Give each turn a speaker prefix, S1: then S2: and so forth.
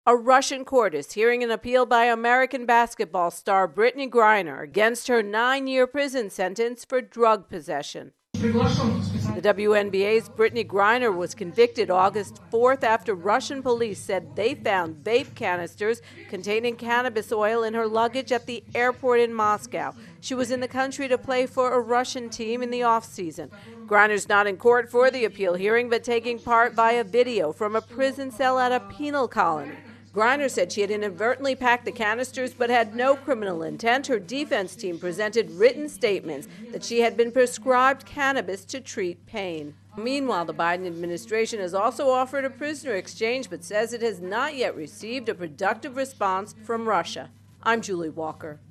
S1: A Russian court is hearing an appeal by American basketball star Brittney Griner against her 9-year prison sentence for drug possession. The WNBA's Brittney Griner was convicted August 4th after Russian police said they found vape canisters containing cannabis oil in her luggage at the airport in Moscow. She was in the country to play for a Russian team in the off-season. Griner's not in court for the appeal hearing, but taking part via video from a prison cell at a penal colony. Griner said she had inadvertently packed the canisters but had no criminal intent. Her defense team presented written statements that she had been prescribed cannabis to treat pain. Meanwhile, the Biden administration has also offered a prisoner exchange but says it has not yet received a productive response from Russia. I'm Julie Walker.